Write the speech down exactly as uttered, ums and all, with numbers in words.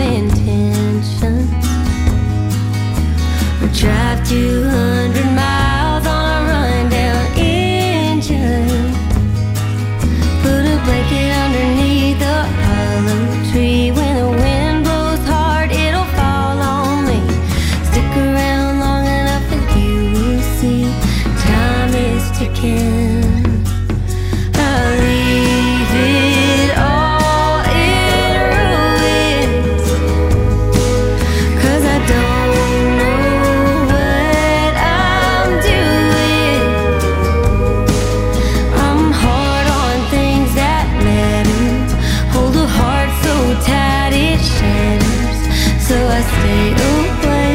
intentions. Or drive two hundred miles on a rundown engine. Put a blanket underneath a hollow tree. When the wind blows hard, it'll fall on me. Stick around long enough and you will see time is ticking. I'll leave it all in ruins, 'cause I don't know what I'm doing. I'm hard on things that matter. Hold a heart so tight it shatters. So I stay away.